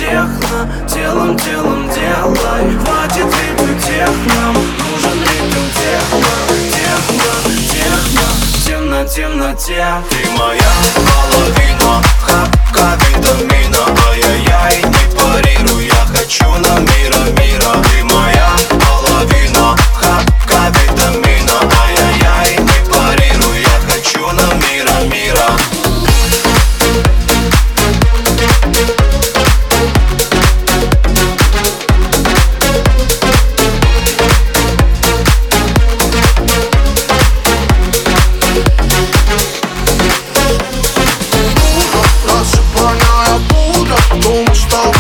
техно, телом делай. Хватит ритм техно, нужен ритм техно. Техно, в темноте. Ты моя половина, хапка витамина. Ай-яй-яй, не парируй, я хочу на мира. Ты моя половина, хапка витамина. Ай-яй-яй, не парируй, я хочу на мира. Рассыпанная пудра, думаю, что